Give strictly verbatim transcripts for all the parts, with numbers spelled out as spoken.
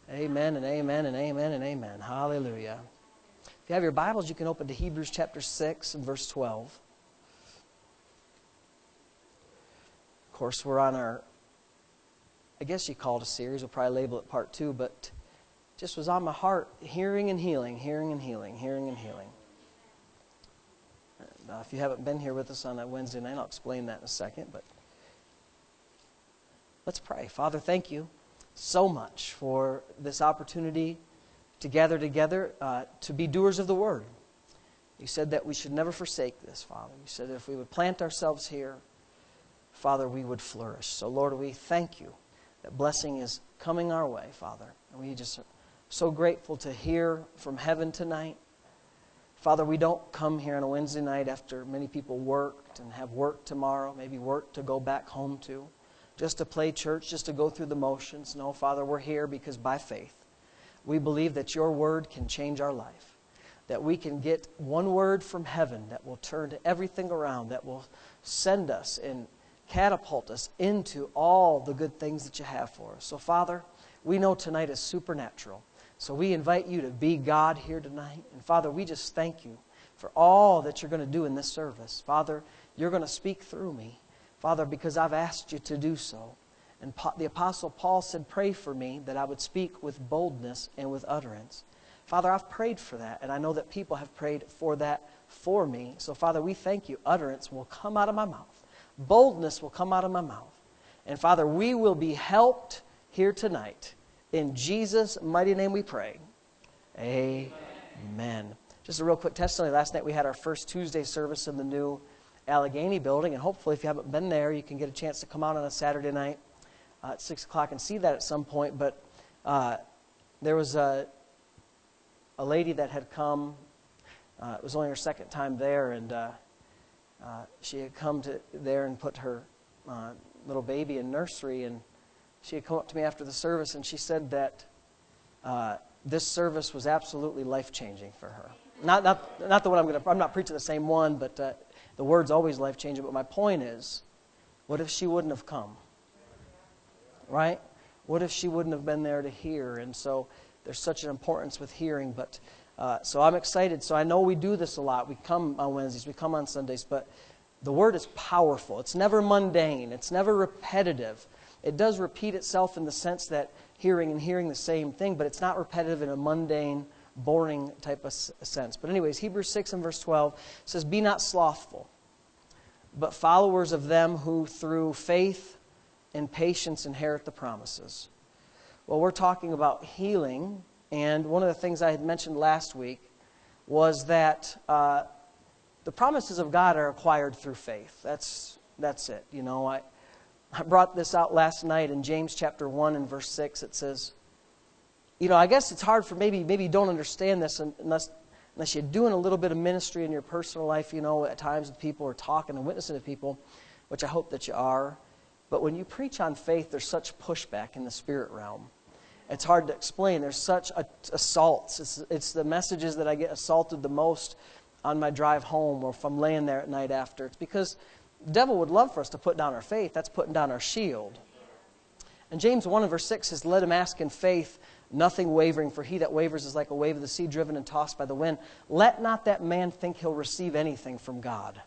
Amen and amen and amen and amen. Hallelujah. If you have your Bibles, you can open to Hebrews chapter six and verse twelve. Of course, we're on our, I guess you call it a series. We'll probably label it part two, but just was on my heart, hearing and healing, hearing and healing, hearing and healing. Now, if you haven't been here with us on that Wednesday night, I'll explain that in a second, but let's pray. Father, thank you so much for this opportunity to gather together, uh, to be doers of the Word. You said that we should never forsake this, Father. You said that if we would plant ourselves here, Father, we would flourish. So, Lord, we thank you that blessing is coming our way, Father. And we just are so grateful to hear from heaven tonight. Father, we don't come here on a Wednesday night after many people worked and have work tomorrow, maybe work to go back home to, just to play church, just to go through the motions. No, Father, we're here because by faith, we believe that your word can change our life, that we can get one word from heaven that will turn everything around, that will send us and catapult us into all the good things that you have for us. So, Father, we know tonight is supernatural. So we invite you to be God here tonight. And, Father, we just thank you for all that you're going to do in this service. Father, you're going to speak through me. Father, because I've asked you to do so. And the Apostle Paul said, pray for me that I would speak with boldness and with utterance. Father, I've prayed for that, and I know that people have prayed for that for me. So, Father, we thank you. Utterance will come out of my mouth. Boldness will come out of my mouth. And, Father, we will be helped here tonight. In Jesus' mighty name we pray. Amen. Amen. Just a real quick testimony. Last night we had our first Tuesday service in the new Allegheny building, and hopefully if you haven't been there, you can get a chance to come out on a Saturday night uh, at six o'clock and see that at some point. But uh, there was a, a lady that had come. Uh, it was only her second time there, and uh, uh, she had come to there and put her uh, little baby in nursery, and she had come up to me after the service, and she said that uh, this service was absolutely life-changing for her. Not, not, not the one I'm going to. I'm not preaching the same one, but uh, the word's always life-changing. But my point is, what if she wouldn't have come? Right? What if she wouldn't have been there to hear? And so there's such an importance with hearing. But uh, so I'm excited. So I know we do this a lot. We come on Wednesdays. We come on Sundays. But the word is powerful. It's never mundane. It's never repetitive. It does repeat itself in the sense that hearing and hearing the same thing, but it's not repetitive in a mundane, boring type of sense. But anyways, Hebrews six and verse twelve says, be not slothful, but followers of them who through faith and patience inherit the promises. Well, we're talking about healing, and one of the things I had mentioned last week was that uh, the promises of God are acquired through faith. That's that's it. You know, I, I brought this out last night in James chapter one and verse six. It says, you know, I guess it's hard for maybe maybe you don't understand this unless unless you're doing a little bit of ministry in your personal life, you know, at times with people or talking and witnessing to people, which I hope that you are. But when you preach on faith, there's such pushback in the spirit realm. It's hard to explain. There's such assaults. It's, it's the messages that I get assaulted the most on my drive home or if I'm laying there at night after. It's because the devil would love for us to put down our faith. That's putting down our shield. And James one and verse six says, let him ask in faith, nothing wavering, for he that wavers is like a wave of the sea driven and tossed by the wind. Let not that man think he'll receive anything from God.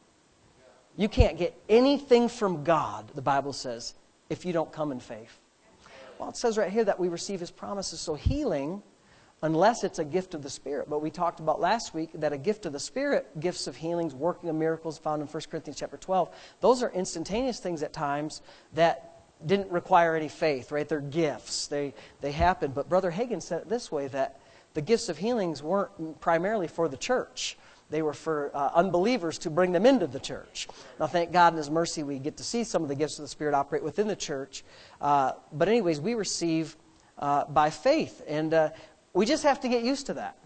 You can't get anything from God, the Bible says, if you don't come in faith. Well, it says right here that we receive his promises. So healing, unless it's a gift of the Spirit. But we talked about last week that a gift of the Spirit, gifts of healings, working of miracles found in First Corinthians chapter twelve, those are instantaneous things at times that didn't require any faith, right? They're gifts. They they happen. But Brother Hagin said it this way, that the gifts of healings weren't primarily for the church. They were for uh, unbelievers to bring them into the church. Now, thank God in his mercy we get to see some of the gifts of the Spirit operate within the church. Uh, but anyways, we receive uh, by faith. And uh, we just have to get used to that.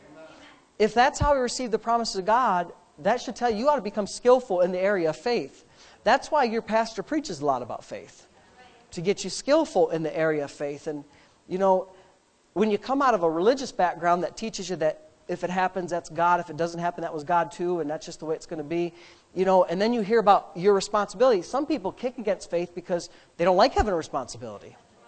If that's how we receive the promises of God, that should tell you you ought to become skillful in the area of faith. That's why your pastor preaches a lot about faith, to get you skillful in the area of faith. And, you know, when you come out of a religious background that teaches you that if it happens, that's God. If it doesn't happen, that was God too, and that's just the way it's going to be. You know, and then you hear about your responsibility. Some people kick against faith because they don't like having a responsibility.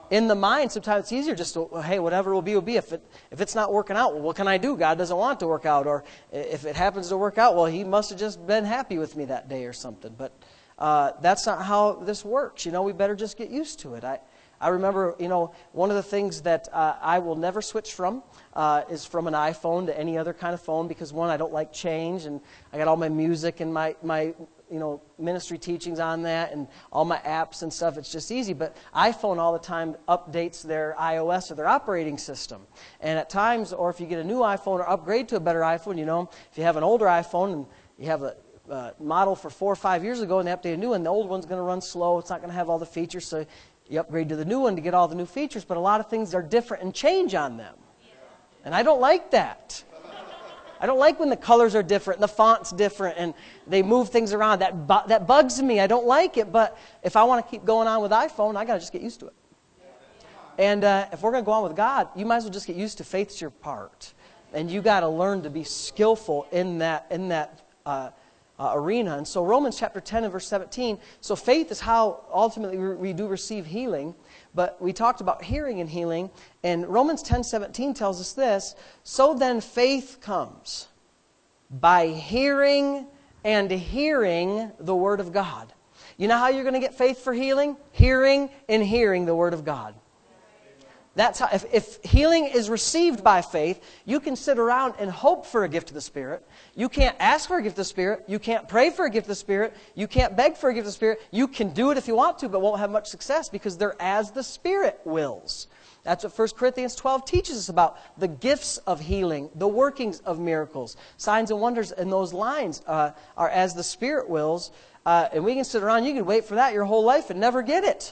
in the mind, sometimes it's easier just to, hey, whatever will be, will be. If it if it's not working out, well, what can I do? God doesn't want it to work out. Or if it happens to work out, well, He must have just been happy with me that day or something. But uh, that's not how this works. You know, we better just get used to it. I, I remember, you know, one of the things that uh, I will never switch from uh, is from an iPhone to any other kind of phone because, one, I don't like change, and I got all my music and my, my you know, ministry teachings on that and all my apps and stuff. It's just easy. But iPhone all the time updates their iOS or their operating system. And at times, or if you get a new iPhone or upgrade to a better iPhone, you know, if you have an older iPhone and you have a uh, model for four or five years ago and they update a new one, the old one's going to run slow. It's not going to have all the features. So you upgrade to the new one to get all the new features. But a lot of things are different and change on them. And I don't like that. I don't like when the colors are different and the font's different and they move things around. That bu- that bugs me. I don't like it. But if I want to keep going on with iPhone, I got to just get used to it. And uh, if we're going to go on with God, you might as well just get used to faith's your part. And you got to learn to be skillful in that in that uh, uh, arena. And so Romans chapter ten and verse seventeen. So faith is how ultimately we, we do receive healing. But we talked about hearing and healing, and Romans ten seventeen tells us this, so then faith comes by hearing and hearing the Word of God. You know how you're going to get faith for healing? Hearing and hearing the Word of God. That's how, if, if healing is received by faith, you can sit around and hope for a gift of the Spirit. You can't ask for a gift of the Spirit. You can't pray for a gift of the Spirit. You can't beg for a gift of the Spirit. You can do it if you want to, but won't have much success because they're as the Spirit wills. That's what First Corinthians twelve teaches us about. The gifts of healing, the workings of miracles, signs and wonders, and those lines uh, are as the Spirit wills. Uh, and we can sit around, you can wait for that your whole life and never get it.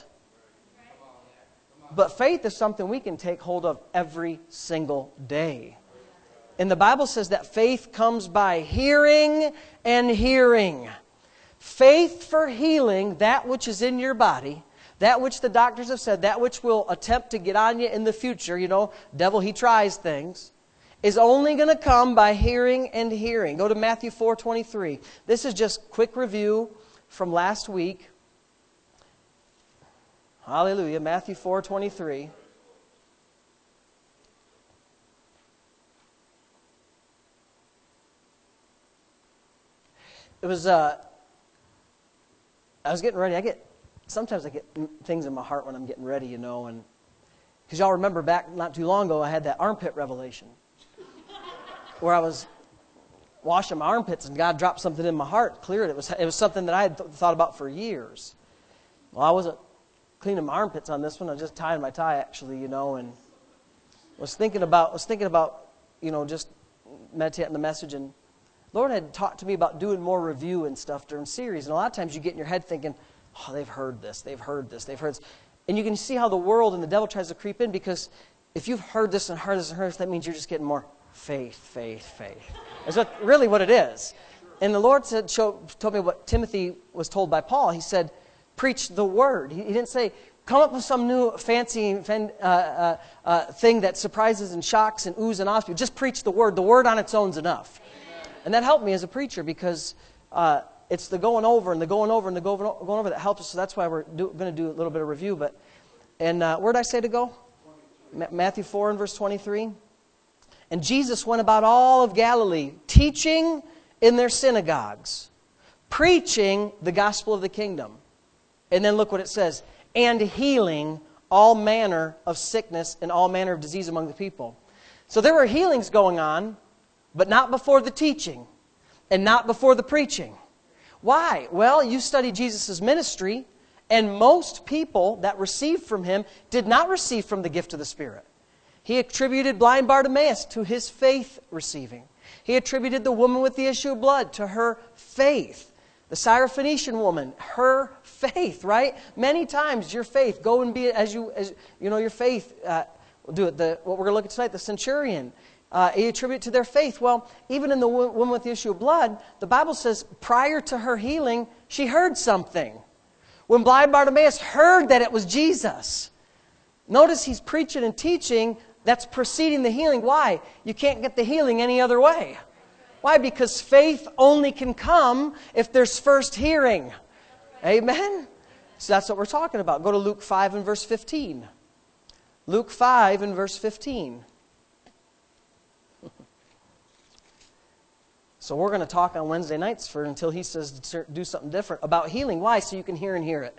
But faith is something we can take hold of every single day. And the Bible says that faith comes by hearing and hearing. Faith for healing, that which is in your body, that which the doctors have said, that which will attempt to get on you in the future, you know, devil, he tries things, is only going to come by hearing and hearing. Go to Matthew four twenty-three. This is just quick review from last week. Hallelujah. Matthew four twenty-three. It was, uh, I was getting ready. I get, sometimes I get things in my heart when I'm getting ready, you know, and because y'all remember back not too long ago, I had that armpit revelation where I was washing my armpits and God dropped something in my heart, cleared it. It was, it was something that I had th- thought about for years. Well, I wasn't cleaning my armpits on this one. I was just tying my tie, actually, you know, and was thinking about, was thinking about, you know, just meditating the message. And Lord had talked to me about doing more review and stuff during series. And a lot of times you get in your head thinking, oh, they've heard this, they've heard this, they've heard this. And you can see how the world and the devil tries to creep in because if you've heard this and heard this and heard this, that means you're just getting more faith, faith, faith. That's what, really what it is. And the Lord said, show, told me what Timothy was told by Paul. He said, preach the word. He, he didn't say, come up with some new fancy uh, uh, uh, thing that surprises and shocks and oohs and ahs. Just preach the word. The word on its own is enough. Amen. And that helped me as a preacher because uh, it's the going over and the going over and the going over, going over that helps us. So that's why we're going to do a little bit of review. But and uh, where did I say to go? Ma- Matthew four and verse twenty-three. And Jesus went about all of Galilee, teaching in their synagogues, preaching the gospel of the kingdom. And then look what it says. And healing all manner of sickness and all manner of disease among the people. So there were healings going on, but not before the teaching and not before the preaching. Why? Well, you study Jesus' ministry, and most people that received from Him did not receive from the gift of the Spirit. He attributed blind Bartimaeus to his faith receiving. He attributed the woman with the issue of blood to her faith. The Syrophoenician woman, her faith, right? Many times your faith, go and be as you, as you know, your faith, uh, we'll do it. The, what we're going to look at tonight, the centurion, uh, he attributed to their faith. Well, even in the woman with the issue of blood, the Bible says prior to her healing, she heard something. When blind Bartimaeus heard that it was Jesus, notice he's preaching and teaching that's preceding the healing. Why? You can't get the healing any other way. Why? Because faith only can come if there's first hearing. Amen? So that's what we're talking about. Go to Luke five and verse fifteen. Luke five and verse fifteen. So we're going to talk on Wednesday nights for until he says to do something different about healing. Why? So you can hear and hear it.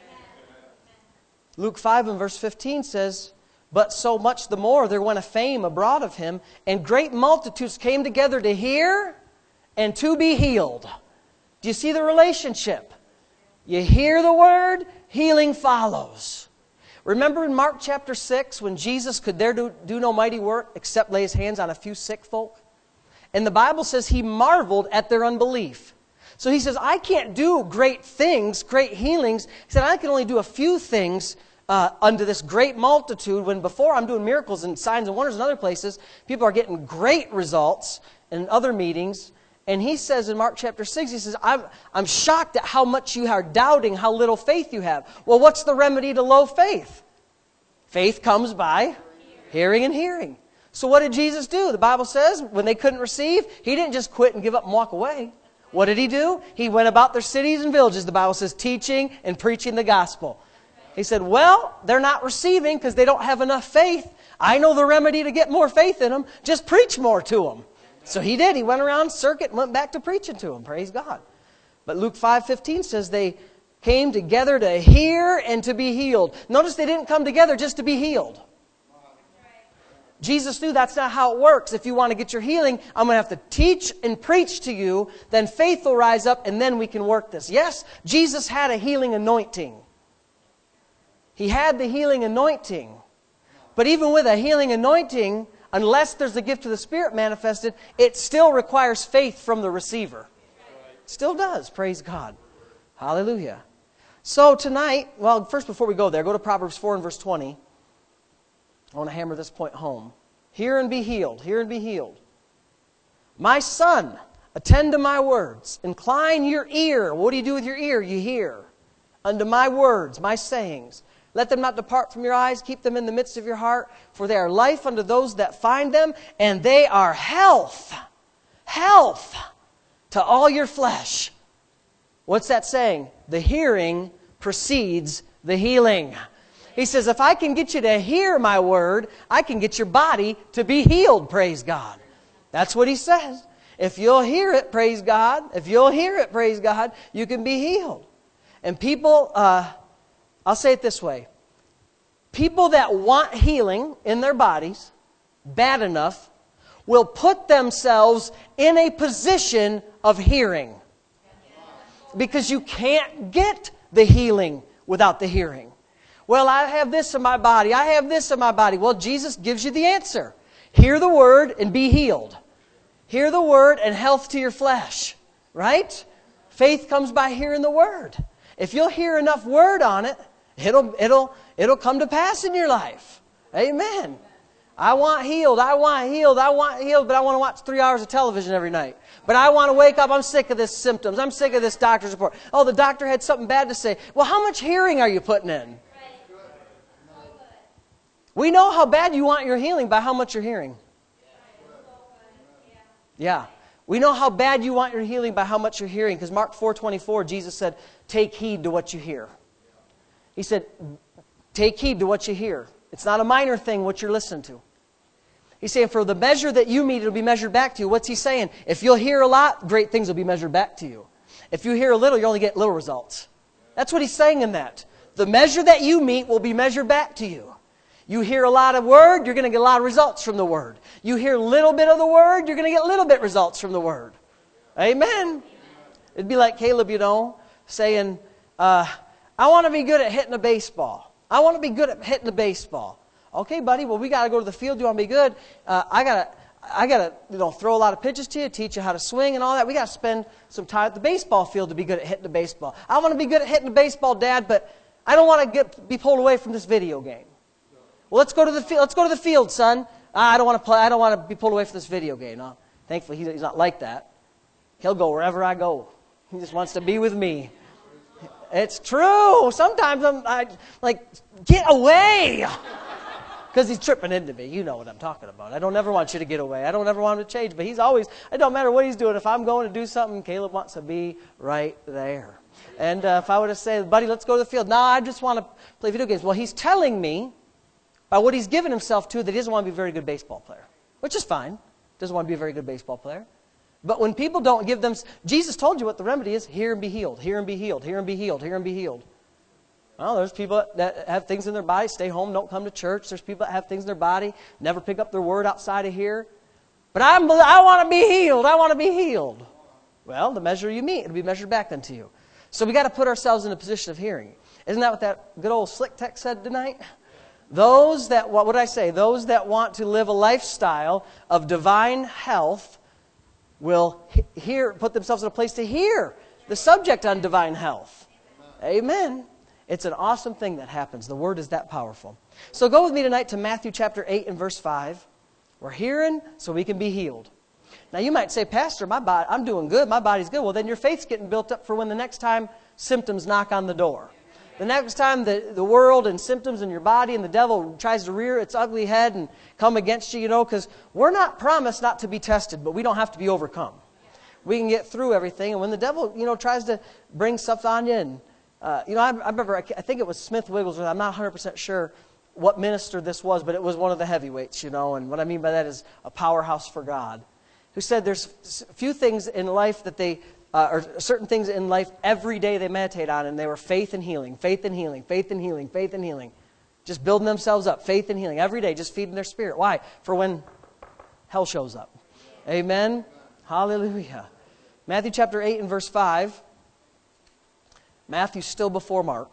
Luke five and verse fifteen says, "But so much the more there went a fame abroad of him, and great multitudes came together to hear and to be healed." Do you see the relationship? You hear the word, healing follows. Remember in Mark chapter six when Jesus could there do, do no mighty work except lay his hands on a few sick folk? And the Bible says he marveled at their unbelief. So he says, I can't do great things, great healings. He said, I can only do a few things uh, unto this great multitude, when before I'm doing miracles and signs and wonders in other places, people are getting great results in other meetings. And he says in Mark chapter six, he says, I'm, I'm shocked at how much you are doubting, how little faith you have. Well, what's the remedy to low faith? Faith comes by hearing and hearing. So what did Jesus do? The Bible says when they couldn't receive, he didn't just quit and give up and walk away. What did he do? He went about their cities and villages, the Bible says, teaching and preaching the gospel. He said, well, they're not receiving because they don't have enough faith. I know the remedy to get more faith in them. Just preach more to them. So he did. He went around circuit and went back to preaching to them. Praise God. But Luke five fifteen says they came together to hear and to be healed. Notice they didn't come together just to be healed. Jesus knew that's not how it works. If you want to get your healing, I'm going to have to teach and preach to you. Then faith will rise up and then we can work this. Yes, Jesus had a healing anointing. He had the healing anointing. But even with a healing anointing, unless there's the gift of the Spirit manifested, it still requires faith from the receiver. It still does. Praise God. Hallelujah. So tonight, well, first before we go there, go to Proverbs four and verse twenty. I want to hammer this point home. Hear and be healed. Hear and be healed. My son, attend to my words. Incline your ear. What do you do with your ear? You hear. Unto my words, my sayings. Let them not depart from your eyes. Keep them in the midst of your heart. For they are life unto those that find them. And they are health. Health to all your flesh. What's that saying? The hearing precedes the healing. He says, if I can get you to hear my word, I can get your body to be healed, praise God. That's what he says. If you'll hear it, praise God. If you'll hear it, praise God, you can be healed. And people, uh, I'll say it this way. People that want healing in their bodies, bad enough, will put themselves in a position of hearing. Because you can't get the healing without the hearing. Well, I have this in my body. I have this in my body. Well, Jesus gives you the answer. Hear the word and be healed. Hear the word and health to your flesh. Right? Faith comes by hearing the word. If you'll hear enough word on it, it'll, it'll, it'll come to pass in your life. Amen. I want healed. I want healed. I want healed, but I want to watch three hours of television every night. But I want to wake up. I'm sick of this symptoms. I'm sick of this doctor's report. Oh, the doctor had something bad to say. Well, how much hearing are you putting in? We know how bad you want your healing by how much you're hearing. Yeah. We know how bad you want your healing by how much you're hearing. Because Mark four twenty-four, Jesus said, take heed to what you hear. He said, take heed to what you hear. It's not a minor thing what you're listening to. He's saying, for the measure that you meet, it'll be measured back to you. What's he saying? If you'll hear a lot, great things will be measured back to you. If you hear a little, you only get little results. That's what he's saying in that. The measure that you meet will be measured back to you. You hear a lot of word, you're going to get a lot of results from the word. You hear a little bit of the word, you're going to get a little bit results from the word. Amen. It'd be like Caleb, you know, saying, uh, I want to be good at hitting a baseball. I want to be good at hitting a baseball. Okay, buddy, well, we got to go to the field. You want to be good? Uh, I got to I got to you know, throw a lot of pitches to you, teach you how to swing and all that. We got to spend some time at the baseball field to be good at hitting the baseball. I want to be good at hitting the baseball, Dad, but I don't want to get be pulled away from this video game. Well, let's go to the field. Let's go to the field, son. I don't want to play. I don't want to be pulled away from this video game. No, thankfully, he's not like that. He'll go wherever I go. He just wants to be with me. It's true. Sometimes I'm I, like, get away, because he's tripping into me. You know what I'm talking about. I don't ever want you to get away. I don't ever want him to change. But he's always. It don't matter what he's doing. If I'm going to do something, Caleb wants to be right there. And uh, if I were to say, buddy, let's go to the field. No, I just want to play video games. Well, he's telling me by what he's given himself to that he doesn't want to be a very good baseball player, which is fine. Doesn't want to be a very good baseball player. But when people don't give them, Jesus told you what the remedy is. Hear and be healed. Hear and be healed. Hear and be healed. Hear and be healed. Well, there's people that have things in their body, stay home, don't come to church. There's people that have things in their body, never pick up their word outside of here. But I'm, I want to be healed. I want to be healed. Well, the measure you meet, it'll be measured back then to you. So we got to put ourselves in a position of hearing. Isn't that what that good old slick text said tonight? Those that, what would I say? Those that want to live a lifestyle of divine health will hear, put themselves in a place to hear the subject on divine health. Amen. It's an awesome thing that happens. The Word is that powerful. So go with me tonight to Matthew chapter eight and verse five. We're hearing so we can be healed. Now you might say, Pastor, my body, I'm doing good. My body's good. Well, then your faith's getting built up for when the next time symptoms knock on the door. The next time the, the world and symptoms in your body and the devil tries to rear its ugly head and come against you, you know, because we're not promised not to be tested, but we don't have to be overcome. We can get through everything. And when the devil, you know, tries to bring stuff on you, and, uh, you know, I, I remember, I think it was Smith Wigglesworth, I'm not one hundred percent sure what minister this was, but it was one of the heavyweights, you know, and what I mean by that is a powerhouse for God, who said there's a few things in life that they... Uh, or certain things in life every day they meditate on, and they were faith and healing, faith and healing, faith and healing, faith and healing. Just building themselves up, faith and healing, every day, just feeding their spirit. Why? For when hell shows up. Amen? Hallelujah. Matthew chapter eight and verse five. Matthew's still before Mark.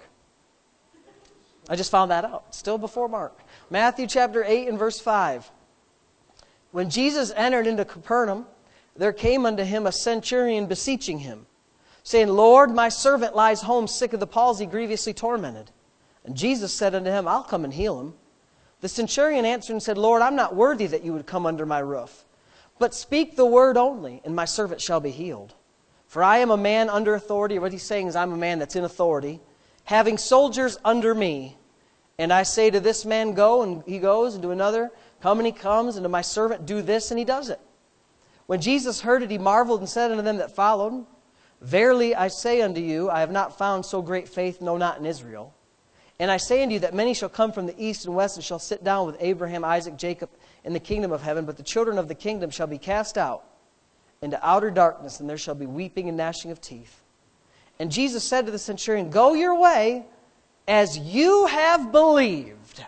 I just found that out. Still before Mark. Matthew chapter eight and verse five. When Jesus entered into Capernaum, there came unto him a centurion beseeching him, saying, Lord, my servant lies home sick of the palsy, grievously tormented. And Jesus said unto him, I'll come and heal him. The centurion answered and said, Lord, I'm not worthy that you would come under my roof. But speak the word only, and my servant shall be healed. For I am a man under authority. What he's saying is I'm a man that's in authority, having soldiers under me. And I say to this man, go, and he goes, and to another, come, and he comes, and to my servant, do this, and he does it. When Jesus heard it, he marveled and said unto them that followed, Verily I say unto you, I have not found so great faith, no, not in Israel. And I say unto you that many shall come from the east and west, and shall sit down with Abraham, Isaac, Jacob in the kingdom of heaven. But the children of the kingdom shall be cast out into outer darkness, and there shall be weeping and gnashing of teeth. And Jesus said to the centurion, Go your way, as you have believed,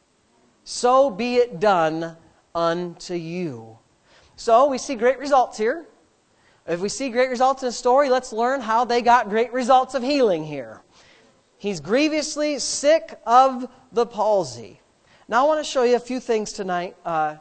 so be it done unto you. So we see great results here. If we see great results in a story, let's learn how they got great results of healing here. He's grievously sick of the palsy. Now I want to show you a few things tonight. Uh,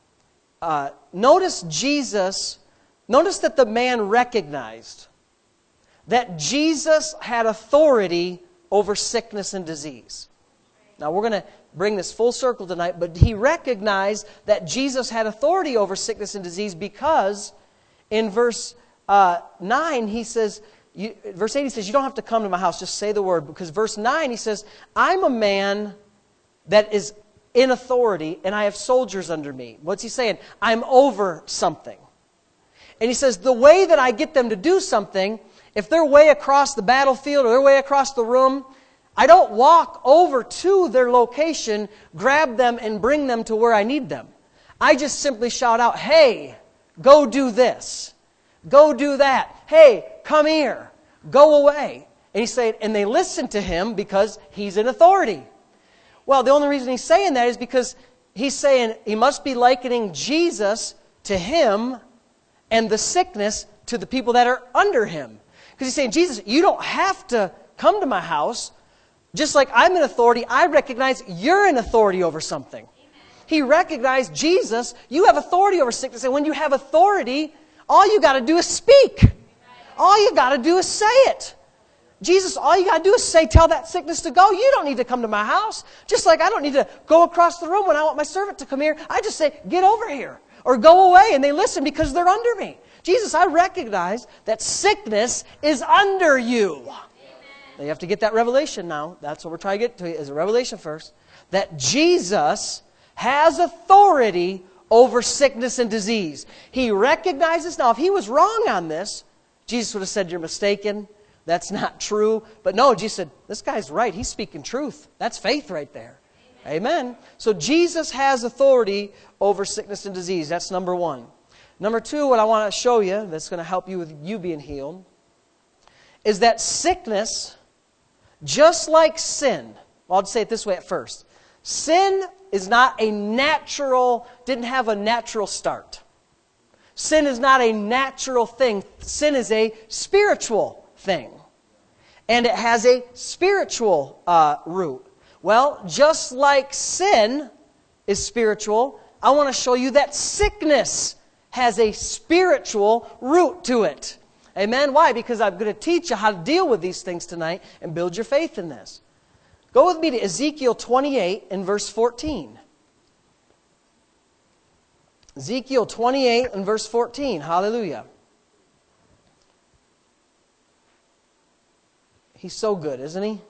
uh, notice Jesus, notice that the man recognized that Jesus had authority over sickness and disease. Now we're going to bring this full circle tonight, but he recognized that Jesus had authority over sickness and disease because in verse uh, nine he says, you, verse eight he says, you don't have to come to my house, just say the word. Because verse nine he says, I'm a man that is in authority and I have soldiers under me. What's he saying? I'm over something. And he says, the way that I get them to do something, if they're way across the battlefield or they're way across the room, I don't walk over to their location, grab them, and bring them to where I need them. I just simply shout out, hey, go do this. Go do that. Hey, come here. Go away. And he's saying, and they listen to him because he's in authority. Well, the only reason he's saying that is because he's saying he must be likening Jesus to him and the sickness to the people that are under him. Because he's saying, Jesus, you don't have to come to my house. Just like I'm in authority, I recognize you're in authority over something. He recognized, Jesus, you have authority over sickness. And when you have authority, all you got to do is speak. All you got to do is say it. Jesus, all you got to do is say, tell that sickness to go. You don't need to come to my house. Just like I don't need to go across the room when I want my servant to come here. I just say, get over here. Or go away. And they listen because they're under me. Jesus, I recognize that sickness is under you. Now you have to get that revelation now. That's what we're trying to get to, is a revelation first. That Jesus has authority over sickness and disease. He recognizes. Now, if he was wrong on this, Jesus would have said, you're mistaken. That's not true. But no, Jesus said, this guy's right. He's speaking truth. That's faith right there. Amen. So Jesus has authority over sickness and disease. That's number one. Number two, what I want to show you that's going to help you with you being healed is that sickness, just like sin, well, I'll just say it this way at first. Sin is not a natural, didn't have a natural start. Sin is not a natural thing. Sin is a spiritual thing. And it has a spiritual uh, root. Well, just like sin is spiritual, I want to show you that sickness has a spiritual root to it. Amen? Why? Because I'm going to teach you how to deal with these things tonight and build your faith in this. Go with me to Ezekiel twenty-eight and verse fourteen. Ezekiel twenty-eight and verse fourteen. Hallelujah. He's so good, isn't he?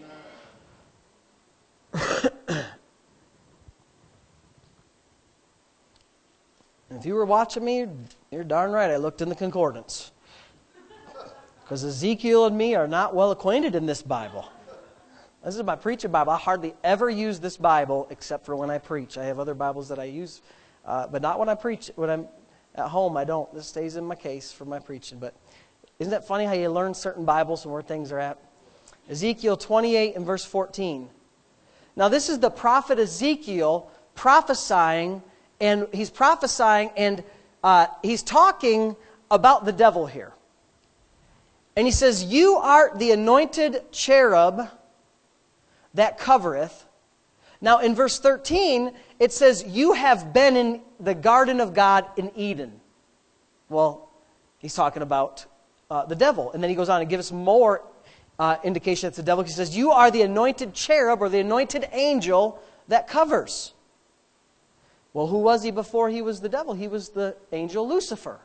If you were watching me, you're darn right I looked in the concordance. Because Ezekiel and me are not well acquainted in this Bible. This is my preaching Bible. I hardly ever use this Bible except for when I preach. I have other Bibles that I use, uh, but not when I preach. When I'm at home, I don't. This stays in my case for my preaching. But isn't that funny how you learn certain Bibles and where things are at? Ezekiel twenty-eight and verse fourteen. Now this is the prophet Ezekiel prophesying, and he's prophesying, and uh, he's talking about the devil here. And he says, "You art the anointed cherub that covereth." Now in verse thirteen, it says, "You have been in the garden of God in Eden." Well, he's talking about uh, the devil. And then he goes on and gives us more uh, indication it's the devil. He says, "You are the anointed cherub," or the anointed angel that covers. Well, who was he before he was the devil? He was the angel Lucifer.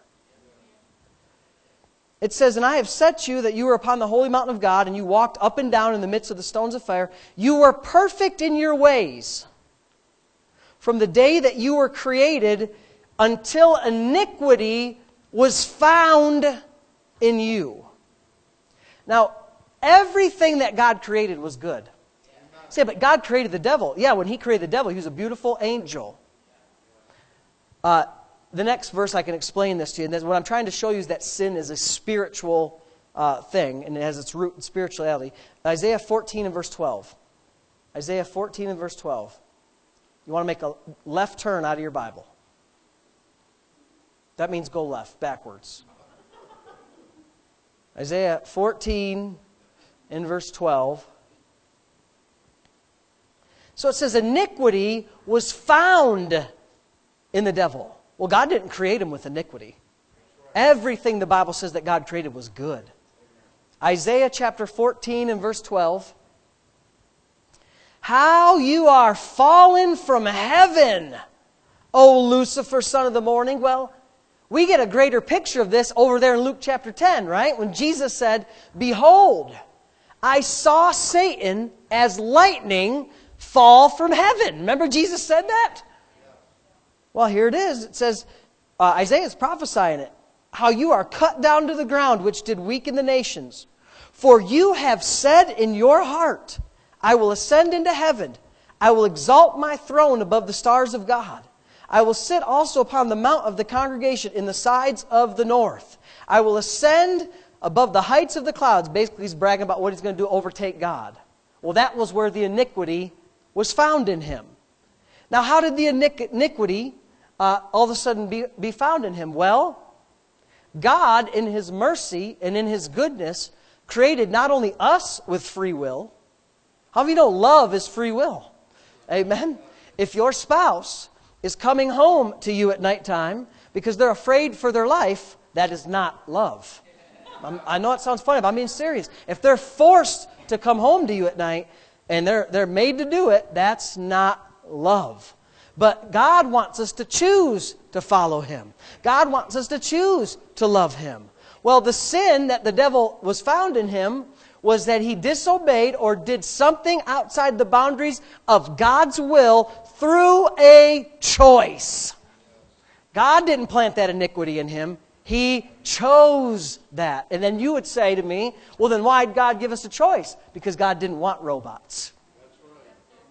It says, "And I have set you that you were upon the holy mountain of God, and you walked up and down in the midst of the stones of fire. You were perfect in your ways from the day that you were created until iniquity was found in you." Now, everything that God created was good. Say, but God created the devil. Yeah, when He created the devil, he was a beautiful angel. Uh, the next verse I can explain this to you. And what I'm trying to show you is that sin is a spiritual uh, thing, and it has its root in spirituality. Isaiah fourteen and verse twelve. Isaiah fourteen and verse twelve. You want to make a left turn out of your Bible. That means go left, backwards. Isaiah fourteen and verse twelve. So it says, iniquity was found in the devil. Well, God didn't create him with iniquity. Everything the Bible says that God created was good. Isaiah chapter fourteen and verse twelve. "How you are fallen from heaven, O Lucifer, son of the morning." Well, we get a greater picture of this over there in Luke chapter ten, right? When Jesus said, "Behold, I saw Satan as lightning fall from heaven." Remember Jesus said that? Well, here it is. It says, uh, Isaiah is prophesying it. "How you are cut down to the ground, which did weaken the nations. For you have said in your heart, I will ascend into heaven. I will exalt my throne above the stars of God. I will sit also upon the mount of the congregation in the sides of the north. I will ascend above the heights of the clouds." Basically, he's bragging about what he's going to do, overtake God. Well, that was where the iniquity was found in him. Now, how did the iniquity uh, all of a sudden be, be found in him? Well, God, in His mercy and in His goodness, created not only us with free will. How many know love is free will? Amen? If your spouse is coming home to you at nighttime because they're afraid for their life, that is not love. I'm, I know it sounds funny, but I'm being serious. If they're forced to come home to you at night and they're, they're made to do it, that's not love. But God wants us to choose to follow Him. God wants us to choose to love Him. Well, the sin that the devil was found in him was that he disobeyed or did something outside the boundaries of God's will through a choice. God didn't plant that iniquity in him. He chose that. And then you would say to me, well, then why did God give us a choice? Because God didn't want robots.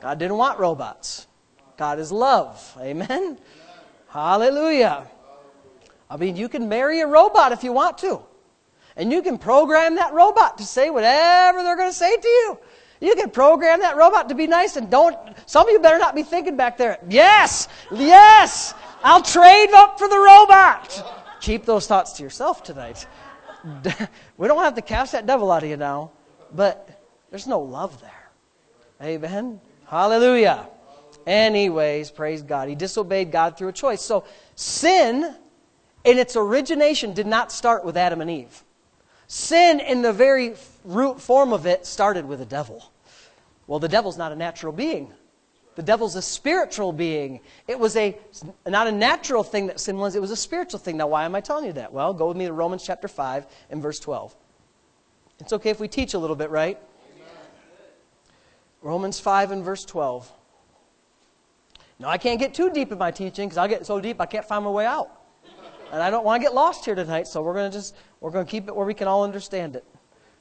God didn't want robots. God is love. Amen? Hallelujah. I mean, you can marry a robot if you want to. And you can program that robot to say whatever they're going to say to you. You can program that robot to be nice and don't... Some of you better not be thinking back there, yes, yes, I'll trade up for the robot. Keep those thoughts to yourself tonight. We don't have to cast that devil out of you now, but there's no love there. Amen? Hallelujah. Anyways, praise God. He disobeyed God through a choice. So sin in its origination did not start with Adam and Eve. Sin in the very root form of it started with the devil. Well, the devil's not a natural being. The devil's a spiritual being. It was a not a natural thing that sin was. It was a spiritual thing. Now, why am I telling you that? Well, go with me to Romans chapter five and verse twelve. It's okay if we teach a little bit, right? Amen. Romans five and verse twelve. Now, I can't get too deep in my teaching because I'll get so deep I can't find my way out. And I don't want to get lost here tonight, so we're going to just we're going to keep it where we can all understand it.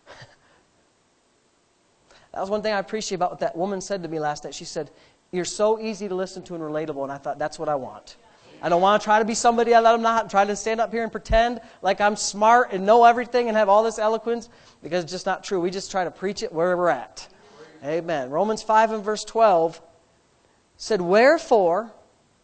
That was one thing I appreciate about what that woman said to me last night. She said, "You're so easy to listen to and relatable," and I thought, that's what I want. I don't want to try to be somebody I let them not, and try to stand up here and pretend like I'm smart and know everything and have all this eloquence, because it's just not true. We just try to preach it where we're at. Amen. Romans five and verse twelve said, "Wherefore,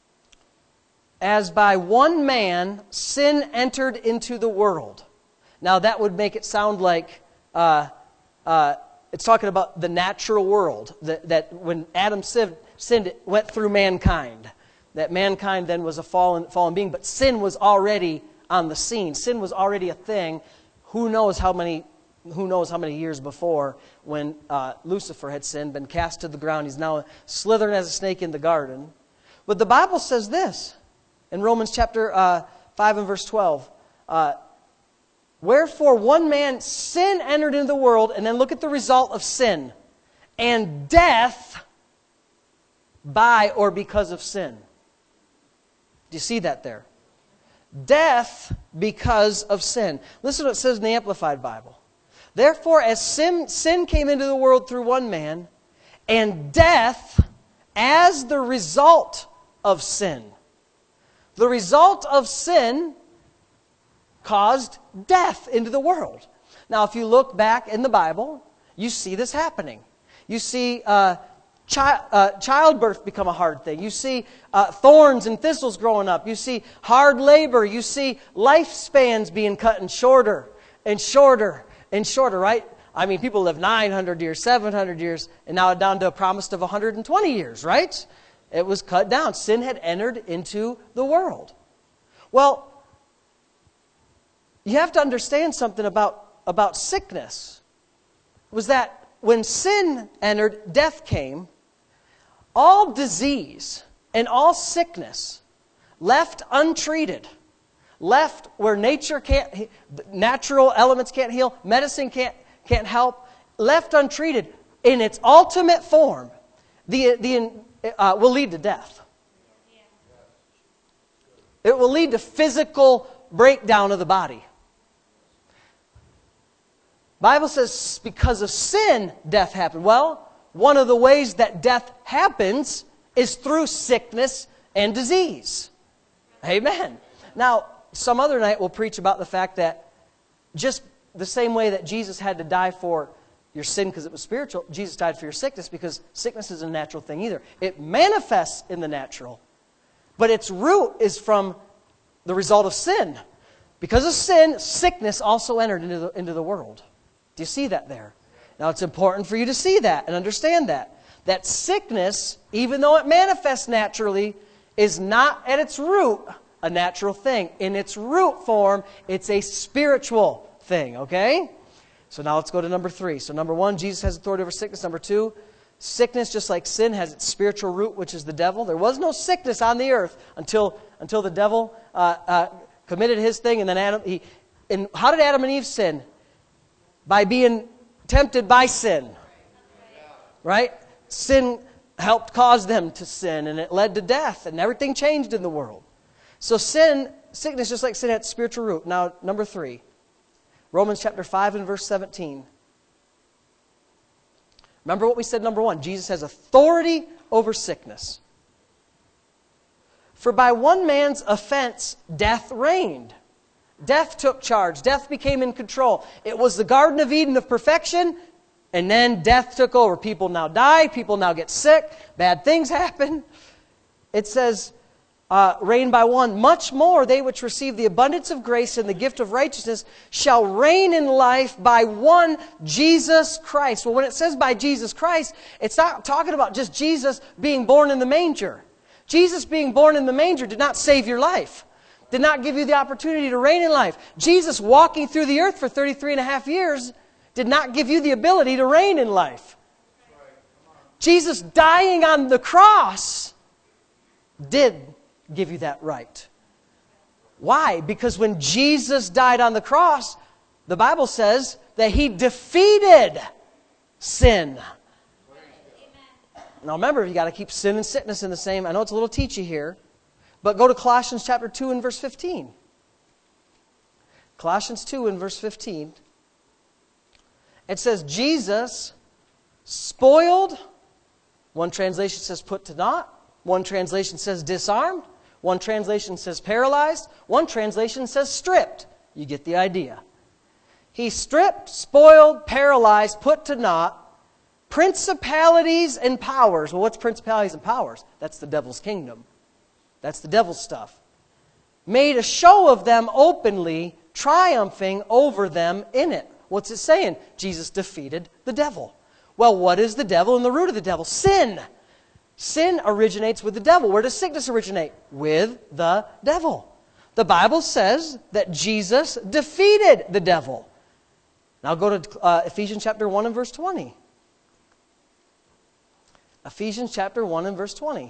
as by one man sin entered into the world." Now that would make it sound like uh, uh, it's talking about the natural world. That, that when Adam sinned, sinned, it went through mankind. That mankind then was a fallen, fallen being, but sin was already on the scene. Sin was already a thing. Who knows how many, who knows how many years before when uh, Lucifer had sinned, been cast to the ground. He's now slithering as a snake in the garden. But the Bible says this. In Romans chapter uh, five and verse twelve, uh, "Wherefore one man sin entered into the world," and then look at the result of sin, "and death by or because of sin." Do you see that there? Death because of sin. Listen to what it says in the Amplified Bible. "Therefore, as sin, sin came into the world through one man, and death as the result of sin." The result of sin caused death into the world. Now, if you look back in the Bible, you see this happening. You see uh, chi- uh, childbirth become a hard thing. You see uh, thorns and thistles growing up. You see hard labor. You see lifespans being cut and shorter and shorter and shorter, right? I mean, people live nine hundred years, seven hundred years, and now down to a promise of one hundred twenty years, right? It was cut down. Sin had entered into the world. Well, you have to understand something about, about sickness. Was that when sin entered, death came. All disease and all sickness left untreated, left where nature can't, natural elements can't heal, medicine can't, can't help, left untreated in its ultimate form, the, the Uh, will lead to death. It will lead to physical breakdown of the body. Bible says because of sin, death happened. Well, one of the ways that death happens is through sickness and disease. Amen. Now, some other night we'll preach about the fact that just the same way that Jesus had to die for your sin because it was spiritual, Jesus died for your sickness because sickness isn't a natural thing either. It manifests in the natural, but its root is from the result of sin. Because of sin, sickness also entered into the, into the world. Do you see that there? Now it's important for you to see that and understand that. That sickness, even though it manifests naturally, is not at its root a natural thing. In its root form, it's a spiritual thing, okay? So now let's go to number three. So number one, Jesus has authority over sickness. Number two, sickness, just like sin, has its spiritual root, which is the devil. There was no sickness on the earth until until the devil uh, uh, committed his thing. And then Adam, he, and how did Adam and Eve sin? By being tempted by sin. Right? Sin helped cause them to sin, and it led to death, and everything changed in the world. So sin, sickness, just like sin, had spiritual root. Now, number three. Romans chapter five and verse seventeen. Remember what we said, number one, Jesus has authority over sickness. For by one man's offense, death reigned. Death took charge. Death became in control. It was the Garden of Eden of perfection, and then death took over. People now die. People now get sick. Bad things happen. It says, uh, reign by one. Much more they which receive the abundance of grace and the gift of righteousness shall reign in life by one Jesus Christ. Well, when it says by Jesus Christ, it's not talking about just Jesus being born in the manger. Jesus being born in the manger did not save your life. Did not give you the opportunity to reign in life. Jesus walking through the earth for thirty-three and a half years did not give you the ability to reign in life. Jesus dying on the cross did give you that right. Why? Because when Jesus died on the cross, the Bible says that He defeated sin. Now remember, you got to keep sin and sickness in the same. I know it's a little teachy here, but go to Colossians chapter two and verse fifteen. Colossians two and verse fifteen. It says, Jesus spoiled. One translation says put to naught. One translation says disarmed. One translation says paralyzed. One translation says stripped. You get the idea. He stripped, spoiled, paralyzed, put to naught principalities and powers. Well, what's principalities and powers? That's the devil's kingdom. That's the devil's stuff. Made a show of them openly, triumphing over them in it. What's it saying? Jesus defeated the devil. Well, what is the devil and the root of the devil? Sin. Sin originates with the devil. Where does sickness originate? With the devil. The Bible says that Jesus defeated the devil. Now go to uh, Ephesians chapter one and verse twenty. Ephesians chapter one and verse twenty.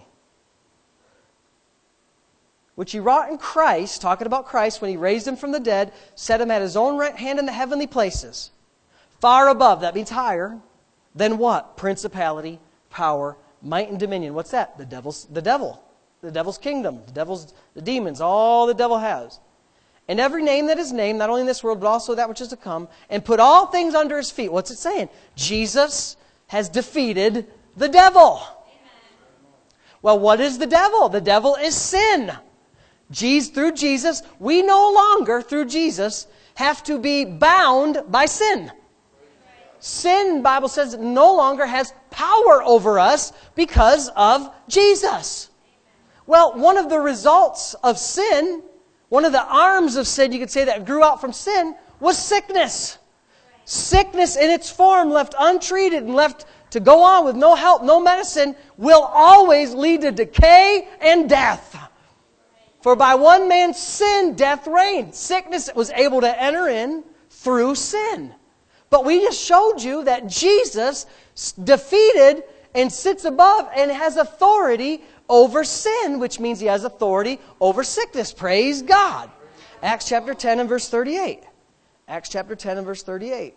Which He wrought in Christ, talking about Christ, when He raised Him from the dead, set Him at His own right hand in the heavenly places. Far above, that means higher, than what? Principality, power, might, and dominion. What's that? The devil's, the devil. The devil's kingdom. The devil's, the demons, all the devil has. And every name that is named, not only in this world, but also that which is to come, and put all things under His feet. What's it saying? Jesus has defeated the devil. Amen. Well, what is the devil? The devil is sin. Jesus, through Jesus, we no longer, through Jesus, have to be bound by sin. Sin, the Bible says, no longer has power over us because of Jesus. Well, one of the results of sin, one of the arms of sin, you could say, that grew out from sin, was sickness. Sickness in its form, left untreated and left to go on with no help, no medicine, will always lead to decay and death. For by one man's sin, death reigned. Sickness was able to enter in through sin. But we just showed you that Jesus defeated and sits above and has authority over sin, which means He has authority over sickness. Praise God. Acts chapter ten and verse thirty-eight. Acts chapter ten and verse thirty-eight.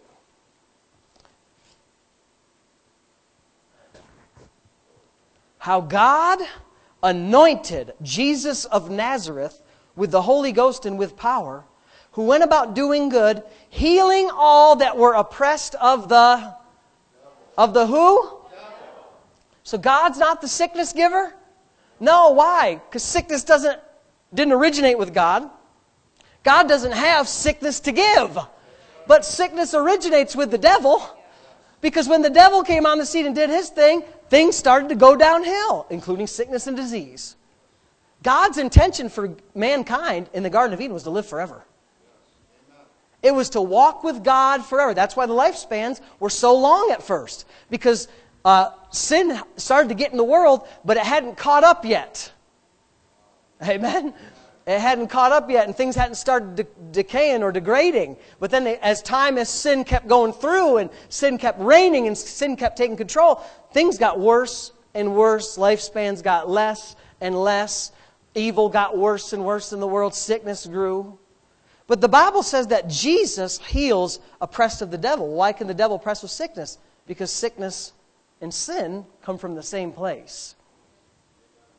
How God anointed Jesus of Nazareth with the Holy Ghost and with power, who went about doing good, healing all that were oppressed of the, of the who? So God's not the sickness giver? No, why? Because sickness doesn't, didn't originate with God. God doesn't have sickness to give. But sickness originates with the devil. Because when the devil came on the scene and did his thing, things started to go downhill, including sickness and disease. God's intention for mankind in the Garden of Eden was to live forever. It was to walk with God forever. That's why the lifespans were so long at first. Because uh, sin started to get in the world, but it hadn't caught up yet. Amen? It hadn't caught up yet, and things hadn't started de- decaying or degrading. But then they, as time, as sin kept going through, and sin kept reigning, and sin kept taking control, things got worse and worse. Lifespans got less and less. Evil got worse and worse in the world. Sickness grew. But the Bible says that Jesus heals oppressed of the devil. Why can the devil oppress with sickness? Because sickness and sin come from the same place.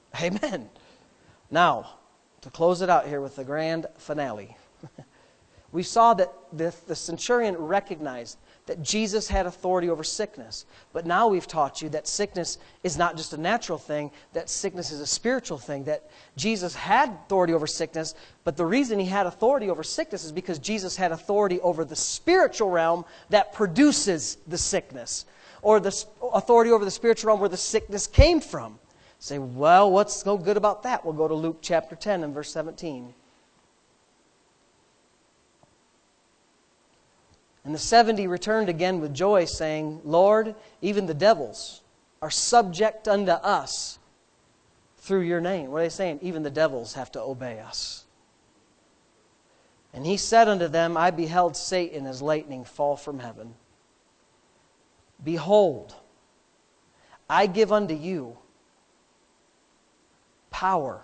Amen. Now, to close it out here with the grand finale. We saw that the, the centurion recognized that Jesus had authority over sickness. But now we've taught you that sickness is not just a natural thing, that sickness is a spiritual thing, that Jesus had authority over sickness, but the reason he had authority over sickness is because Jesus had authority over the spiritual realm that produces the sickness, or the authority over the spiritual realm where the sickness came from. Say, well, what's so good about that? We'll go to Luke chapter ten and verse seventeen. And the seventy returned again with joy, saying, Lord, even the devils are subject unto us through your name. What are they saying? Even the devils have to obey us. And he said unto them, I beheld Satan as lightning fall from heaven. Behold, I give unto you power.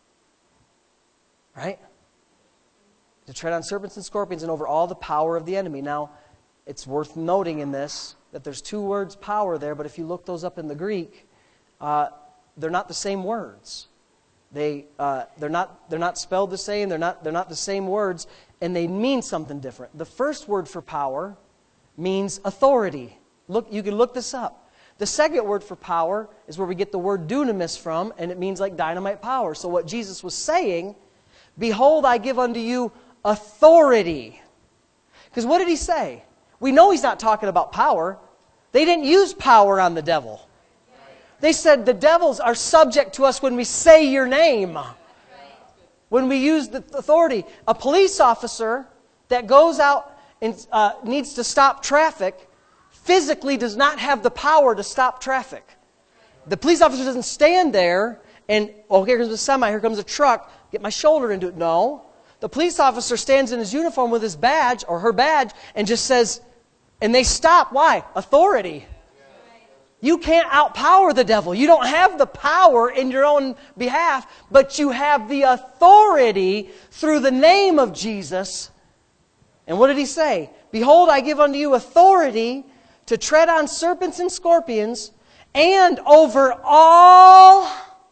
Right? To tread on serpents and scorpions and over all the power of the enemy. Now, it's worth noting in this that there's two words power there, but if you look those up in the Greek, uh, they're not the same words. They uh, they're not they're not spelled the same. They're not they're not the same words, and they mean something different. The first word for power means authority. Look, you can look this up. The second word for power is where we get the word dunamis from, and it means like dynamite power. So what Jesus was saying, behold, I give unto you authority. Because what did he say? We know he's not talking about power. They didn't use power on the devil. They said the devils are subject to us when we say your name. When we use the authority. A police officer that goes out and uh, needs to stop traffic physically does not have the power to stop traffic. The police officer doesn't stand there and, oh, here comes a semi, here comes a truck, get my shoulder into it. No. The police officer stands in his uniform with his badge or her badge and just says, and they stop. Why? Authority. You can't outpower the devil. You don't have the power in your own behalf, but you have the authority through the name of Jesus. And what did he say? Behold, I give unto you authority to tread on serpents and scorpions and over all,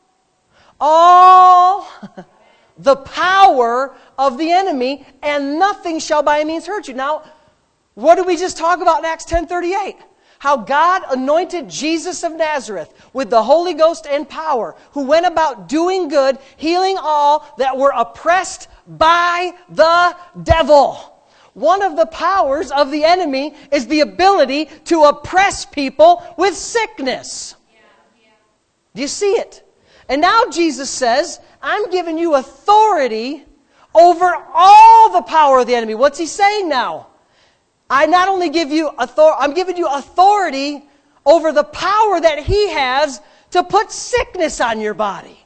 all the power of the enemy, and nothing shall by any means hurt you. Now, what did we just talk about in Acts ten thirty-eight? How God anointed Jesus of Nazareth with the Holy Ghost and power, who went about doing good, healing all that were oppressed by the devil. One of the powers of the enemy is the ability to oppress people with sickness. Yeah, yeah. Do you see it? And now Jesus says, I'm giving you authority over all the power of the enemy. What's he saying now? I not only give you authority, I'm giving you authority over the power that he has to put sickness on your body.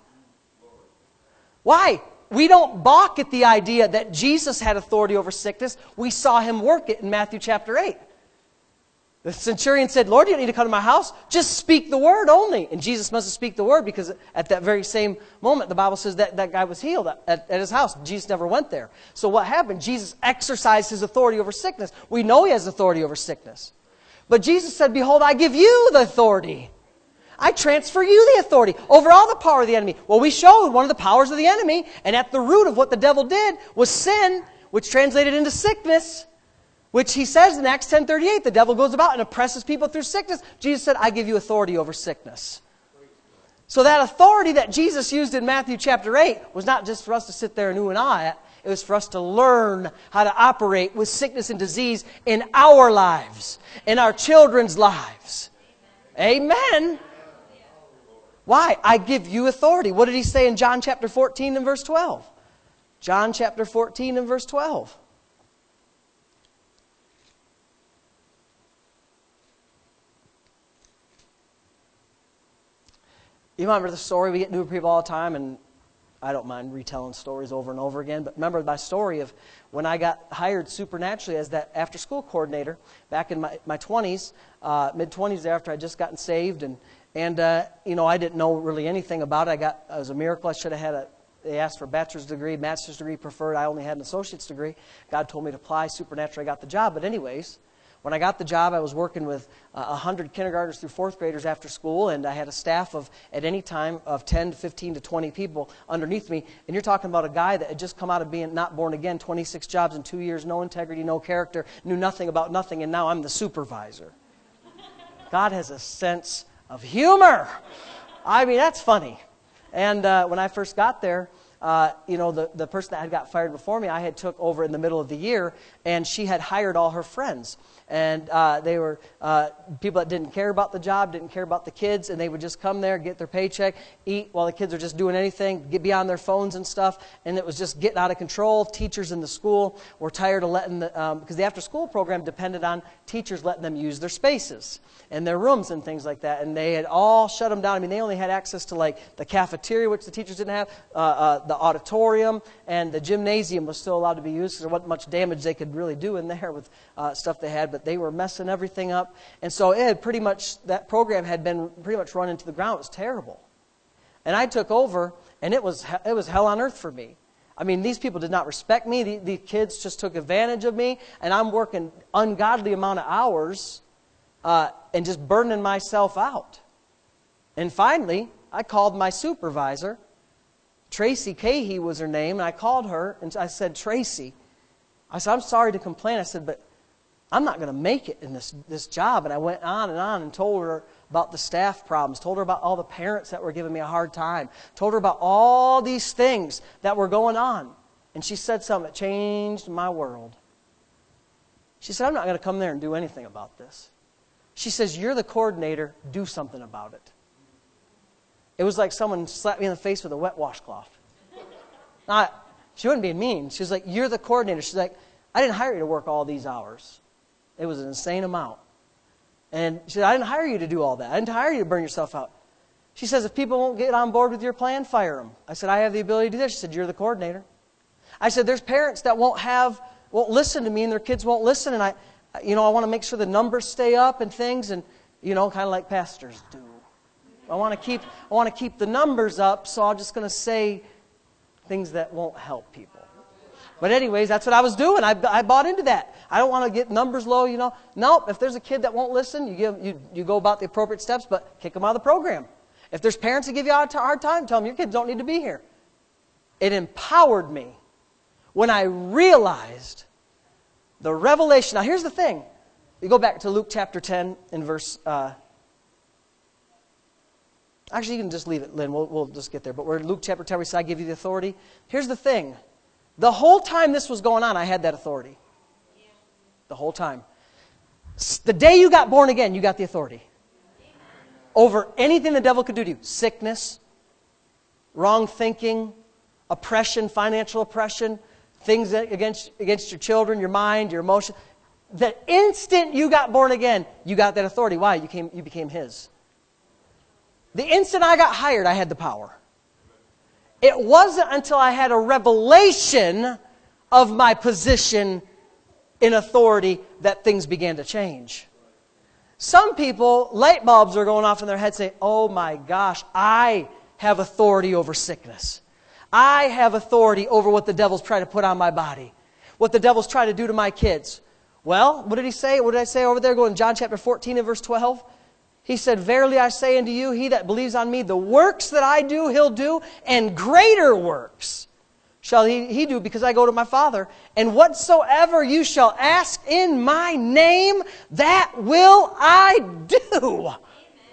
Why? We don't balk at the idea that Jesus had authority over sickness. We saw him work it in Matthew chapter eight. The centurion said, Lord, you don't need to come to my house. Just speak the word only. And Jesus must have speak the word because at that very same moment, the Bible says that that guy was healed at, at his house. Jesus never went there. So what happened? Jesus exercised his authority over sickness. We know he has authority over sickness. But Jesus said, behold, I give you the authority. I transfer you the authority over all the power of the enemy. Well, we showed one of the powers of the enemy, and at the root of what the devil did was sin, which translated into sickness. Which he says in Acts ten thirty-eight, the devil goes about and oppresses people through sickness. Jesus said, I give you authority over sickness. So that authority that Jesus used in Matthew chapter eight was not just for us to sit there and ooh and ah at. It was for us to learn how to operate with sickness and disease in our lives, in our children's lives. Amen. Amen. Why? I give you authority. What did he say in John chapter fourteen and verse twelve? John chapter fourteen and verse twelve. You remember the story? We get new people all the time, and I don't mind retelling stories over and over again. But remember my story of when I got hired supernaturally as that after-school coordinator back in my, my twenties, uh, mid-twenties after I just gotten saved. And, and uh, you know, I didn't know really anything about it. I got, it was a miracle. I should have had a, they asked for a bachelor's degree, master's degree preferred. I only had an associate's degree. God told me to apply. Supernaturally, I got the job. But anyways, When I got the job, I was working with uh, one hundred kindergartners through fourth graders after school, and I had a staff of, at any time, of ten to fifteen to twenty people underneath me. And you're talking about a guy that had just come out of being not born again, twenty-six jobs in two years, no integrity, no character, knew nothing about nothing, and now I'm the supervisor. God has a sense of humor. I mean, that's funny. And uh, when I first got there, Uh, you know, the, the person that had got fired before me, I had took over in the middle of the year, and she had hired all her friends. And uh, they were uh, people that didn't care about the job, didn't care about the kids, and they would just come there, get their paycheck, eat while the kids are just doing anything, get be on their phones and stuff, and it was just getting out of control. Teachers in the school were tired of letting the, um, because the after-school program depended on teachers letting them use their spaces and their rooms and things like that, and they had all shut them down. I mean, they only had access to, like, the cafeteria, which the teachers didn't have, uh, uh, the auditorium, and the gymnasium was still allowed to be used because there wasn't much damage they could really do in there with uh, stuff they had, but they were messing everything up. And so it had pretty much, that program had been pretty much run into the ground. It was terrible. And I took over, and it was it was hell on earth for me. I mean, these people did not respect me. The, the kids just took advantage of me, and I'm working ungodly amount of hours uh, and just burning myself out. And finally, I called my supervisor. Tracy Cahey was her name, and I called her, and I said, Tracy, I said, I'm sorry to complain. I said, but I'm not going to make it in this, this job. And I went on and on and told her about the staff problems, told her about all the parents that were giving me a hard time, told her about all these things that were going on. And she said something that changed my world. She said, I'm not going to come there and do anything about this. She says, you're the coordinator, do something about it. It was like someone slapped me in the face with a wet washcloth. Not, she wasn't being mean. She was like, you're the coordinator. She's like, I didn't hire you to work all these hours. It was an insane amount. And she said, I didn't hire you to do all that. I didn't hire you to burn yourself out. She says, if people won't get on board with your plan, fire them. I said, I have the ability to do that. She said, you're the coordinator. I said, there's parents that won't have, won't listen to me, and their kids won't listen. And I, you know, I want to make sure the numbers stay up and things, and, you know, kind of like pastors do. I want to keep I want to keep the numbers up, so I'm just going to say things that won't help people. But anyways, that's what I was doing. I, I bought into that. I don't want to get numbers low, you know. Nope, if there's a kid that won't listen, you give you you go about the appropriate steps, but kick them out of the program. If there's parents that give you a hard time, tell them your kids don't need to be here. It empowered me when I realized the revelation. Now here's the thing. You go back to Luke chapter ten in verse uh Actually, you can just leave it, Lynn. We'll, we'll just get there. But we're in Luke chapter ten. We said, I give you the authority. Here's the thing. The whole time this was going on, I had that authority. The whole time. The day you got born again, you got the authority. Over anything the devil could do to you. Sickness, wrong thinking, oppression, financial oppression, things against, against your children, your mind, your emotion. The instant you got born again, you got that authority. Why? You, came, you became His. The instant I got hired, I had the power. It wasn't until I had a revelation of my position in authority that things began to change. Some people, light bulbs are going off in their head saying, oh my gosh, I have authority over sickness. I have authority over what the devil's trying to put on my body. What the devil's trying to do to my kids. Well, what did he say? What did I say over there? Go in John chapter fourteen and verse twelve. He said, verily I say unto you, he that believes on me, the works that I do, he'll do, and greater works shall he, he do, because I go to my Father. And whatsoever you shall ask in my name, that will I do. Amen.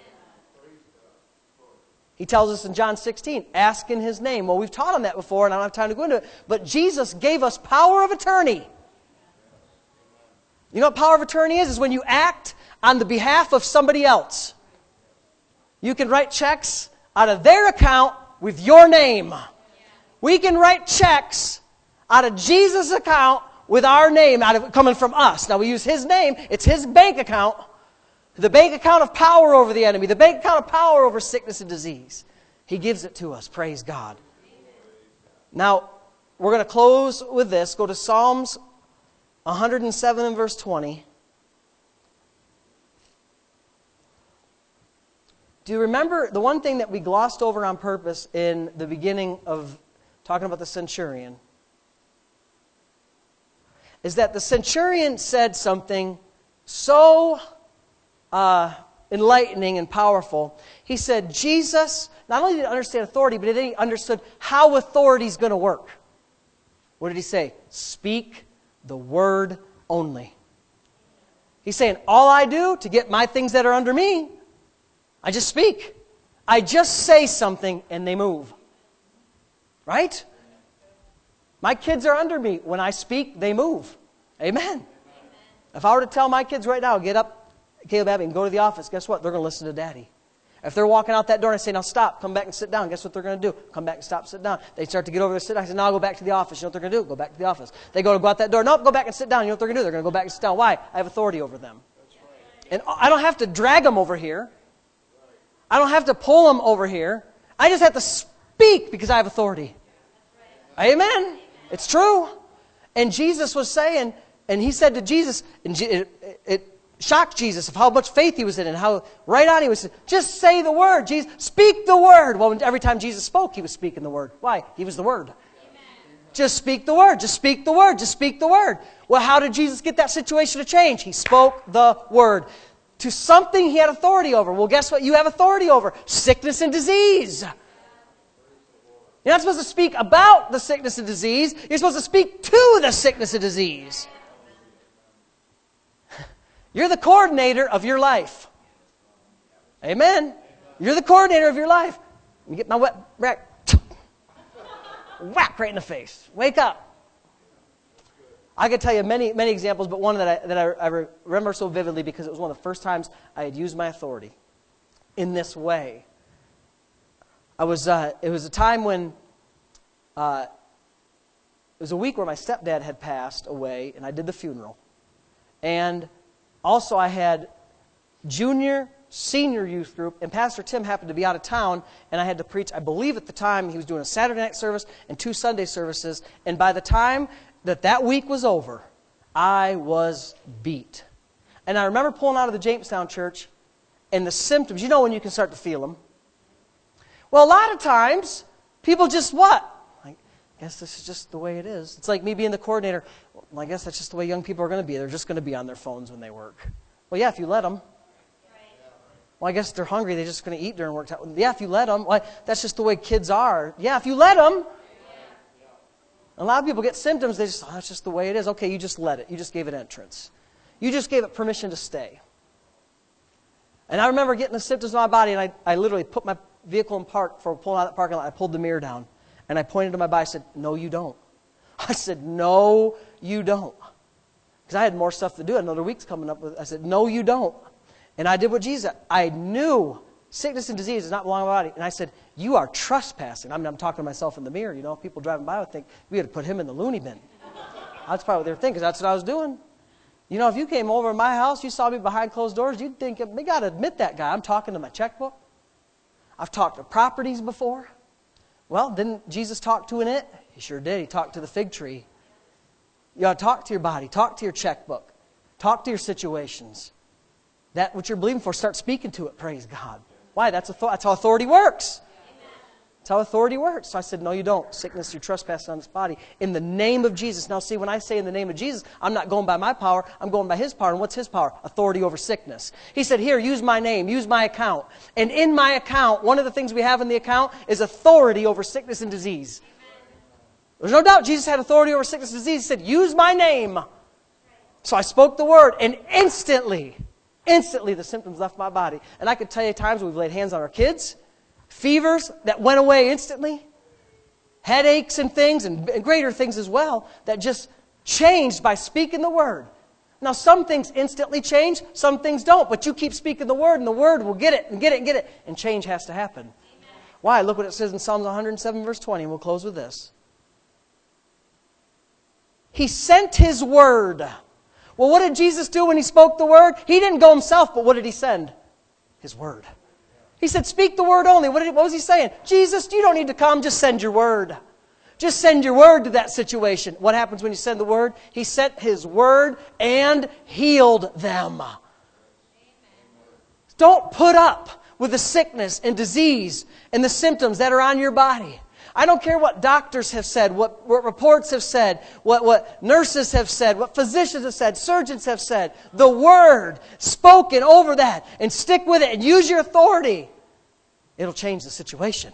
He tells us in John sixteen, ask in His name. Well, we've taught on that before, and I don't have time to go into it. But Jesus gave us power of attorney. You know what power of attorney is? Is when you act on the behalf of somebody else. You can write checks out of their account with your name. We can write checks out of Jesus' account with our name, out of coming from us. Now we use His name. It's His bank account. The bank account of power over the enemy. The bank account of power over sickness and disease. He gives it to us. Praise God. Now, we're going to close with this. Go to Psalms one hundred seven and verse twenty. Do you remember the one thing that we glossed over on purpose in the beginning of talking about the centurion? Is that the centurion said something so uh, enlightening and powerful. He said Jesus not only did he understand authority, but then he understood how authority is going to work. What did he say? Speak the word only. He's saying, all I do to get my things that are under me, I just speak. I just say something and they move. Right? My kids are under me. When I speak, they move. Amen. Amen. If I were to tell my kids right now, get up, Caleb, Abby, and go to the office, guess what? They're going to listen to Daddy. If they're walking out that door and I say, now stop, come back and sit down, guess what they're going to do? Come back and stop, sit down. They start to get over there, sit down. I say, now I'll go back to the office. You know what they're going to do? Go back to the office. They go to go out that door. Nope, go back and sit down. You know what they're going to do? They're going to go back and sit down. Why? I have authority over them. And I don't have to drag them over here. I don't have to pull them over here. I just have to speak because I have authority. Amen. It's true. And Jesus was saying, and he said to Jesus, and it, it shocked Jesus of how much faith he was in and how right on he was. Just say the word. Jesus, speak the word. Well, every time Jesus spoke, he was speaking the word. Why? He was the word. Amen. Just speak the word. Just speak the word. Just speak the word. Well, how did Jesus get that situation to change? He spoke the word. To something he had authority over. Well, guess what you have authority over? Sickness and disease. You're not supposed to speak about the sickness and disease. You're supposed to speak to the sickness and disease. You're the coordinator of your life. Amen. You're the coordinator of your life. Let me get my wet rack. Whack right in the face. Wake up. I could tell you many, many examples, but one that I, that I, I remember so vividly because it was one of the first times I had used my authority in this way. I was. Uh, it was a time when uh, it was a week where my stepdad had passed away, and I did the funeral. And also I had junior, senior youth group, and Pastor Tim happened to be out of town, and I had to preach. I believe at the time he was doing a Saturday night service and two Sunday services, and by the time that that week was over, I was beat. And I remember pulling out of the Jamestown church, and the symptoms, you know when you can start to feel them. Well, a lot of times, people just what? I guess this is just the way it is. It's like me being the coordinator. Well, I guess that's just the way young people are going to be. They're just going to be on their phones when they work. Well, yeah, if you let them. Well, I guess they're hungry. They're just going to eat during work time. Yeah, if you let them. Well, that's just the way kids are. Yeah, if you let them. A lot of people get symptoms. They just, oh, that's just the way it is. Okay, you just let it. You just gave it entrance. You just gave it permission to stay. And I remember getting the symptoms in my body, and I, I literally put my vehicle in park for pulling out of that parking lot. I pulled the mirror down, and I pointed to my body. I said, no, you don't. I said, no, you don't. Because I had more stuff to do. Another week's coming up. With, I said, no, you don't. And I did what Jesus, I knew sickness and disease is not belong to my body. And I said, you are trespassing. I mean, I'm talking to myself in the mirror. You know, people driving by would think, we had to put him in the loony bin. That's probably what they were thinking, because that's what I was doing. You know, if you came over to my house, you saw me behind closed doors, you'd think, we got to admit that guy. I'm talking to my checkbook. I've talked to properties before. Well, didn't Jesus talk to an it? He sure did. He talked to the fig tree. You ought to talk to your body. Talk to your checkbook. Talk to your situations. That what you're believing for, start speaking to it. Praise God. Why? That's, that's how authority works. That's how authority works. So I said, no, you don't. Sickness, you're trespassing on this body. In the name of Jesus. Now see, when I say in the name of Jesus, I'm not going by my power. I'm going by His power. And what's His power? Authority over sickness. He said, here, use my name. Use my account. And in my account, one of the things we have in the account is authority over sickness and disease. There's no doubt Jesus had authority over sickness and disease. He said, use my name. So I spoke the word, and instantly, instantly the symptoms left my body. And I could tell you times we've laid hands on our kids, fevers that went away instantly, headaches and things, and greater things as well, that just changed by speaking the word. Now, some things instantly change, some things don't, but you keep speaking the word, and the word will get it, and get it, and get it, and change has to happen. Amen. Why? Look what it says in Psalms one hundred seven, verse twenty, and we'll close with this. He sent His word. Well, what did Jesus do when He spoke the word? He didn't go Himself, but what did He send? His word. He said, speak the word only. What, did, what was He saying? Jesus, you don't need to come. Just send your word. Just send your word to that situation. What happens when you send the word? He sent His word and healed them. Amen. Don't put up with the sickness and disease and the symptoms that are on your body. I don't care what doctors have said, what, what reports have said, what, what nurses have said, what physicians have said, surgeons have said. The Word spoken over that, and stick with it and use your authority. It'll change the situation.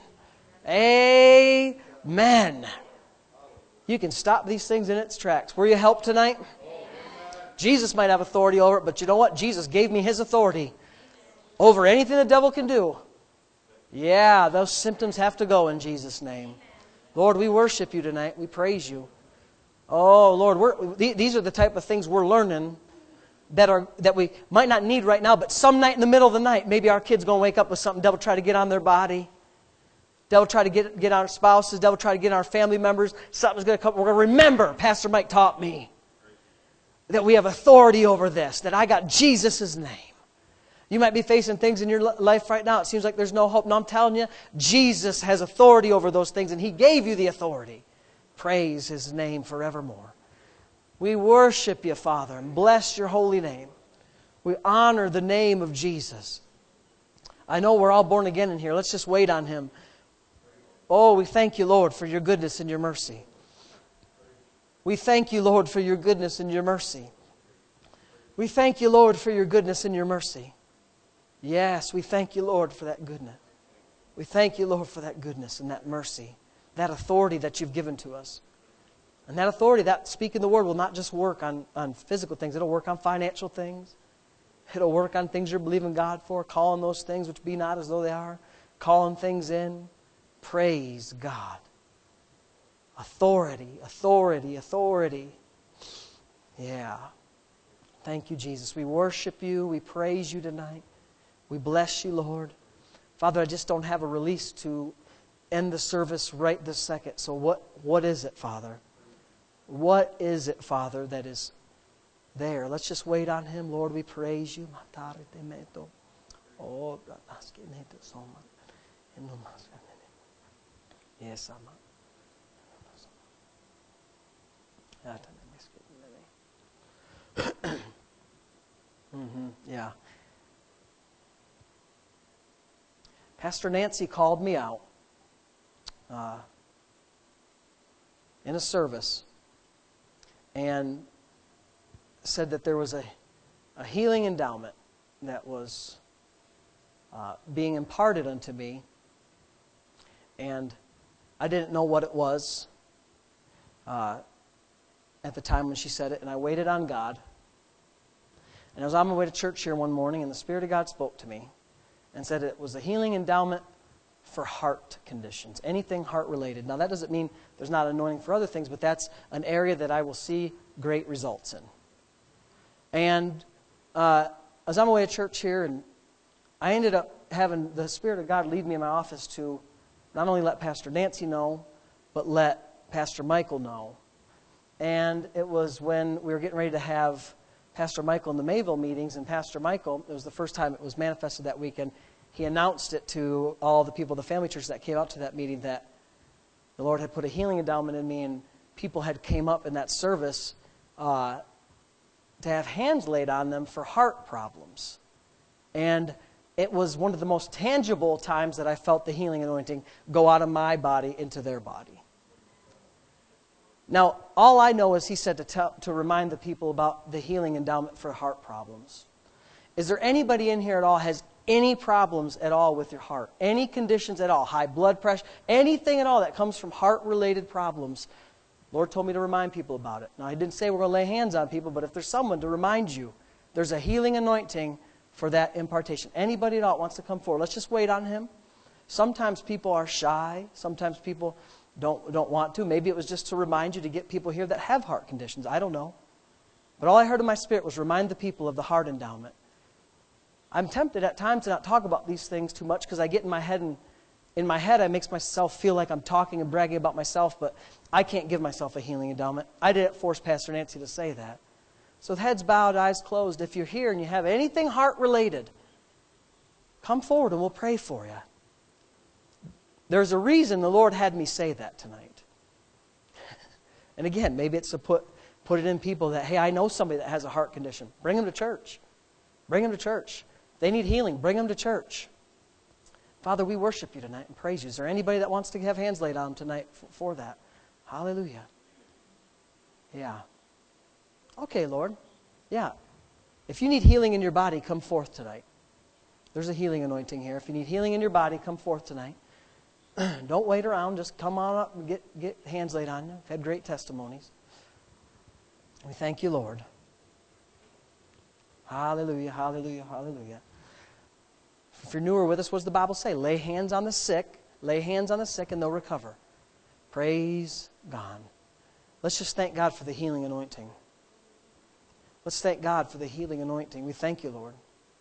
Amen. You can stop these things in its tracks. Were you helped tonight? Jesus might have authority over it, but you know what? Jesus gave me His authority over anything the devil can do. Yeah, those symptoms have to go in Jesus' name. Lord, we worship You tonight. We praise You. Oh, Lord, we're, these are the type of things we're learning that are that we might not need right now, but some night in the middle of the night, maybe our kid's going to wake up with something. Devil try to get on their body. Devil try to get, get on our spouses. Devil try to get on our family members. Something's going to come. We're going to remember, Pastor Mike taught me, that we have authority over this, that I got Jesus' name. You might be facing things in your life right now. It seems like there's no hope. No, I'm telling you, Jesus has authority over those things, and He gave you the authority. Praise His name forevermore. We worship You, Father, and bless Your holy name. We honor the name of Jesus. I know we're all born again in here. Let's just wait on Him. Oh, we thank You, Lord, for Your goodness and Your mercy. We thank You, Lord, for Your goodness and Your mercy. We thank You, Lord, for Your goodness and Your mercy. Yes, we thank You, Lord, for that goodness. We thank You, Lord, for that goodness and that mercy, that authority that You've given to us. And that authority, that speaking the Word, will not just work on, on physical things. It'll work on financial things. It'll work on things you're believing God for, calling those things which be not as though they are, calling things in. Praise God. Authority, authority, authority. Yeah. Thank You, Jesus. We worship You. We praise You tonight. We bless You, Lord. Father, I just don't have a release to end the service right this second. So what, what is it, Father? What is it, Father, that is there? Let's just wait on Him. Lord, we praise You. Yes, mm-hmm, yeah. Pastor Nancy called me out uh, in a service and said that there was a, a healing endowment that was uh, being imparted unto me, and I didn't know what it was uh, at the time when she said it, and I waited on God. And I was on my way to church here one morning, and the Spirit of God spoke to me and said it was a healing endowment for heart conditions, anything heart-related. Now, that doesn't mean there's not anointing for other things, but that's an area that I will see great results in. And uh, I was on my way to church here, and I ended up having the Spirit of God lead me in my office to not only let Pastor Nancy know, but let Pastor Michael know. And it was when we were getting ready to have Pastor Michael in the Mayville meetings, and Pastor Michael, it was the first time it was manifested that weekend, he announced it to all the people of the family church that came out to that meeting that the Lord had put a healing endowment in me, and people had came up in that service uh, to have hands laid on them for heart problems. And it was one of the most tangible times that I felt the healing anointing go out of my body into their body. Now, all I know is he said to tell, to remind the people about the healing endowment for heart problems. Is there anybody in here at all has any problems at all with your heart? Any conditions at all? High blood pressure? Anything at all that comes from heart-related problems? The Lord told me to remind people about it. Now, He didn't say we're going to lay hands on people, but if there's someone to remind you, there's a healing anointing for that impartation. Anybody at all wants to come forward? Let's just wait on Him. Sometimes people are shy. Sometimes people don't don't want to. Maybe it was just to remind you to get people here that have heart conditions. I don't know. But all I heard in my spirit was remind the people of the heart endowment. I'm tempted at times to not talk about these things too much because I get in my head and in my head I make myself feel like I'm talking and bragging about myself, but I can't give myself a healing endowment. I didn't force Pastor Nancy to say that. So with heads bowed, eyes closed, if you're here and you have anything heart-related, come forward and we'll pray for you. There's a reason the Lord had me say that tonight. And again, maybe it's to put, put it in people that, hey, I know somebody that has a heart condition. Bring them to church. Bring them to church. They need healing. Bring them to church. Father, we worship you tonight and praise you. Is there anybody that wants to have hands laid on them tonight for, for that? Hallelujah. Yeah. Okay, Lord. Yeah. If you need healing in your body, come forth tonight. There's a healing anointing here. If you need healing in your body, come forth tonight. Don't wait around. Just come on up and get, get hands laid on you. We've had great testimonies. We thank you, Lord. Hallelujah, hallelujah, hallelujah. If you're newer with us, what does the Bible say? Lay hands on the sick, lay hands on the sick, and they'll recover. Praise God. Let's just thank God for the healing anointing. Let's thank God for the healing anointing. We thank you, Lord.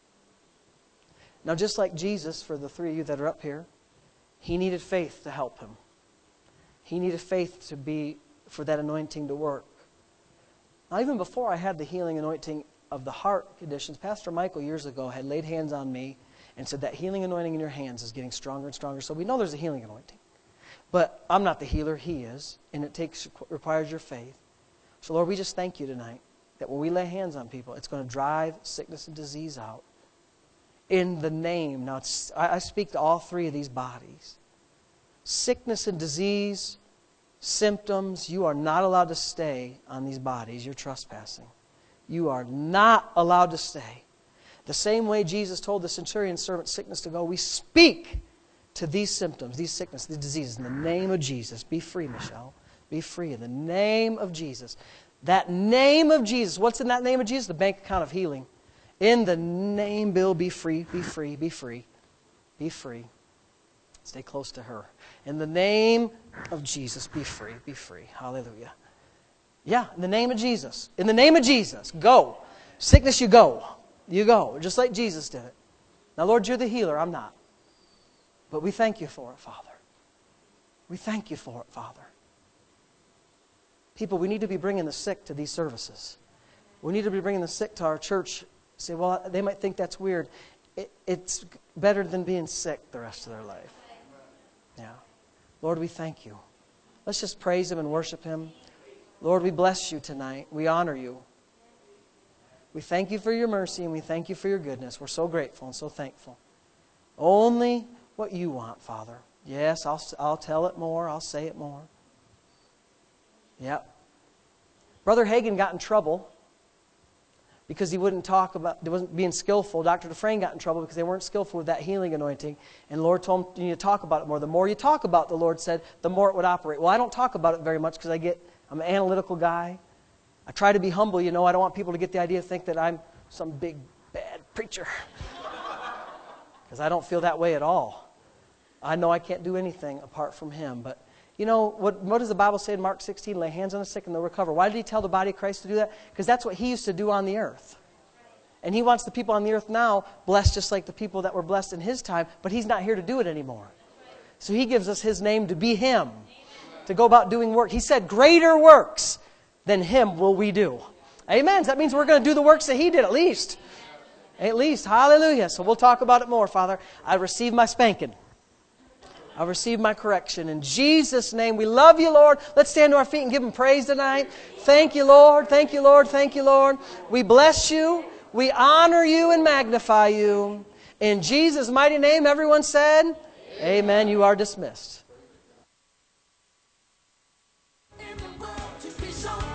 Now, just like Jesus, for the three of you that are up here, He needed faith to help Him. He needed faith to be, for that anointing to work. Now, even before I had the healing anointing of the heart conditions, Pastor Michael years ago had laid hands on me and said that healing anointing in your hands is getting stronger and stronger. So we know there's a healing anointing. But I'm not the healer, He is. And it takes requires your faith. So Lord, we just thank you tonight that when we lay hands on people, it's going to drive sickness and disease out. In the name, now it's, I, I speak to all three of these bodies. Sickness and disease, symptoms, you are not allowed to stay on these bodies. You're trespassing. You are not allowed to stay. The same way Jesus told the centurion's servant sickness to go, we speak to these symptoms, these sickness, these diseases, in the name of Jesus. Be free, Michelle. Be free in the name of Jesus. That name of Jesus. What's in that name of Jesus? The bank account of healing. In the name, Bill, be free, be free, be free. Be free. Stay close to her. In the name of Jesus, be free, be free. Hallelujah. Yeah, in the name of Jesus. In the name of Jesus, go. Sickness, you go. You go, just like Jesus did it. Now, Lord, you're the healer. I'm not. But we thank you for it, Father. We thank you for it, Father. People, we need to be bringing the sick to these services. We need to be bringing the sick to our church. Say, well, they might think that's weird. It, it's better than being sick the rest of their life. Yeah. Lord, we thank you. Let's just praise Him and worship Him. Lord, we bless you tonight. We honor you. We thank you for your mercy and we thank you for your goodness. We're so grateful and so thankful. Only what you want, Father. Yes, I'll, I'll tell it more. I'll say it more. Yep. Brother Hagin got in trouble because he wouldn't talk about, he wasn't being skillful. Doctor Dufresne got in trouble because they weren't skillful with that healing anointing. And the Lord told him, you need to talk about it more. The more you talk about it, the Lord said, the more it would operate. Well, I don't talk about it very much because I get, I'm an analytical guy. I try to be humble, you know. I don't want people to get the idea, think that I'm some big, bad preacher. Because I don't feel that way at all. I know I can't do anything apart from Him. But, you know, what, what does the Bible say in Mark sixteen? Lay hands on the sick and they'll recover. Why did He tell the body of Christ to do that? Because that's what He used to do on the earth. And He wants the people on the earth now blessed just like the people that were blessed in His time. But He's not here to do it anymore. So He gives us His name to be Him. To go about doing work. He said, greater works than Him will we do. Amen. So that means we're going to do the works that He did at least. At least. Hallelujah. So we'll talk about it more, Father. I receive my spanking. I receive my correction. In Jesus' name, we love you, Lord. Let's stand to our feet and give Him praise tonight. Thank you, Lord. Thank you, Lord. Thank you, Lord. We bless you. We honor you and magnify you. In Jesus' mighty name, everyone said, Amen. Amen. You are dismissed. In the world to be so